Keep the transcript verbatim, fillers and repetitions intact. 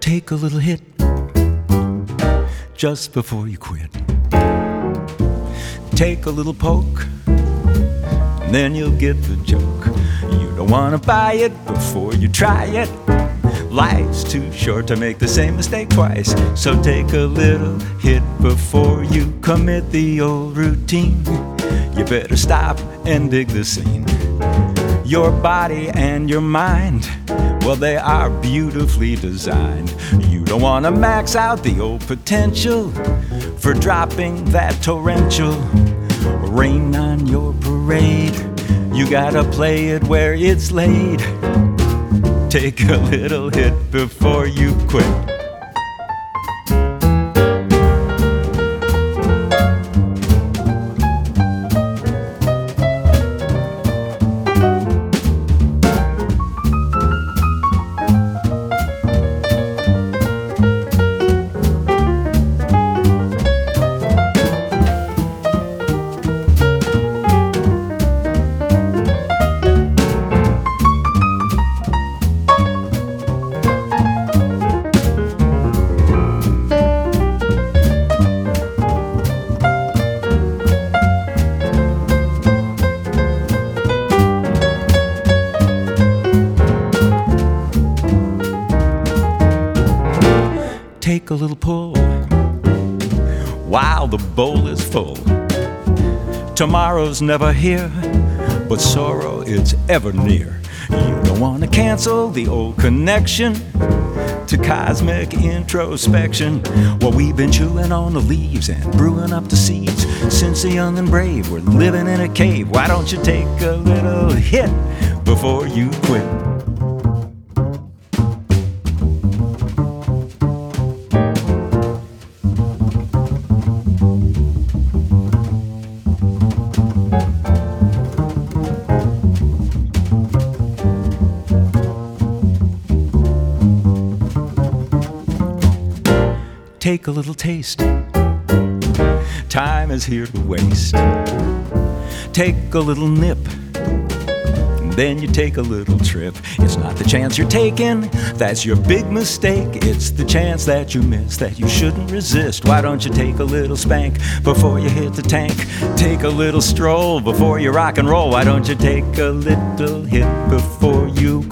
Take a little hit just before you quit. Take a little poke, and then you'll get the joke. You don't want to buy it before you try it. Life's too short to make the same mistake twice. So take a little hit before you commit the old routine. You better stop and dig the scene. Your body and your mind, well, they are beautifully designed. You don't want to max out the old potential for dropping that torrential rain on your parade. You gotta play it where it's laid. Take a little hit before you quit. Take a little pull while the bowl is full. Tomorrow's never here, but sorrow it's ever near. You don't want to cancel the old connection to cosmic introspection. Well, we've been chewing on the leaves and brewing up the seeds since the young and brave were living in a cave. Why don't you take a little hit before you quit? Take a little taste. Time is here to waste. Take a little nip, and then you take a little trip. It's not the chance you're taking that's your big mistake. It's the chance that you miss that you shouldn't resist. Why don't you take a little spank before you hit the tank? Take a little stroll before you rock and roll. Why don't you take a little hit before you